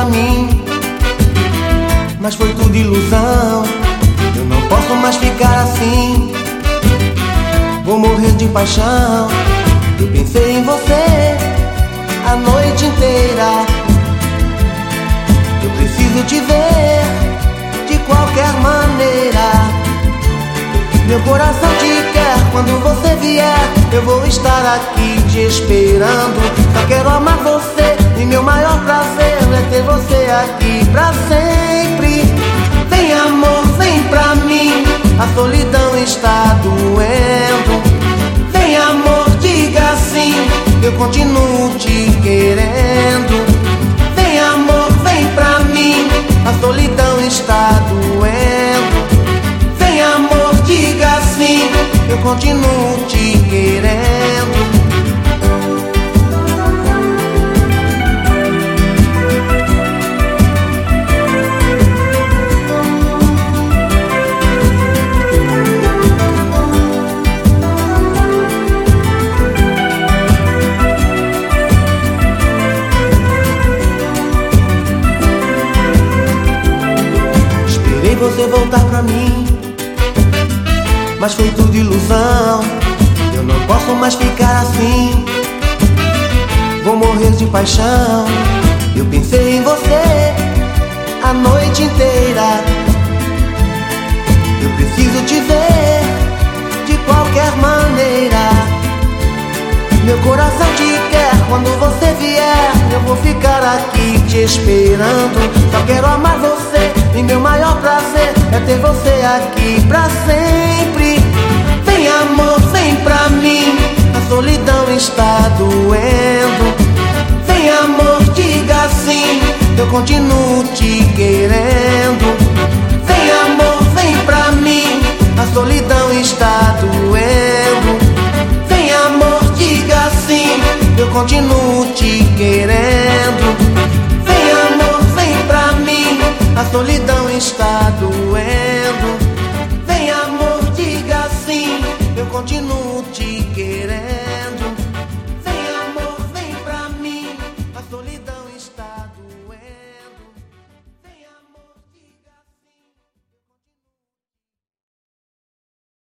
pra mim, mas foi tudo ilusão. Eu não posso mais ficar assim, vou morrer de paixão. Eu pensei em você a noite inteira. Eu preciso te ver de qualquer maneira. Meu coração te quer, quando você vier eu vou estar aqui te esperando. Só quero amar você e meu maior prazer é ter você aqui pra sempre. Vem amor, vem pra mim, a solidão está doendo. Vem amor, diga sim, eu continuo te querendo. Vem amor, vem pra mim, a solidão está doendo. Vem amor, diga sim, eu continuo te querendo. Esperei você voltar pra mim, mas foi tudo ilusão. Eu não posso mais ficar assim, vou morrer de paixão. Eu pensei em você a noite inteira. Eu preciso te ver de qualquer maneira. Meu coração te quer, quando você vier eu vou ficar aqui te esperando. Só quero amar você e meu maior prazer é ter você aqui pra sempre. Vem amor, vem pra mim, a solidão está doendo. Vem amor, diga sim, eu continuo te querendo. Vem amor, vem pra mim, a solidão está doendo. Vem amor, diga sim, eu continuo te querendo. Vem amor, vem pra mim, a solidão está doendo. Vem amor, diga sim, eu continuo te querendo.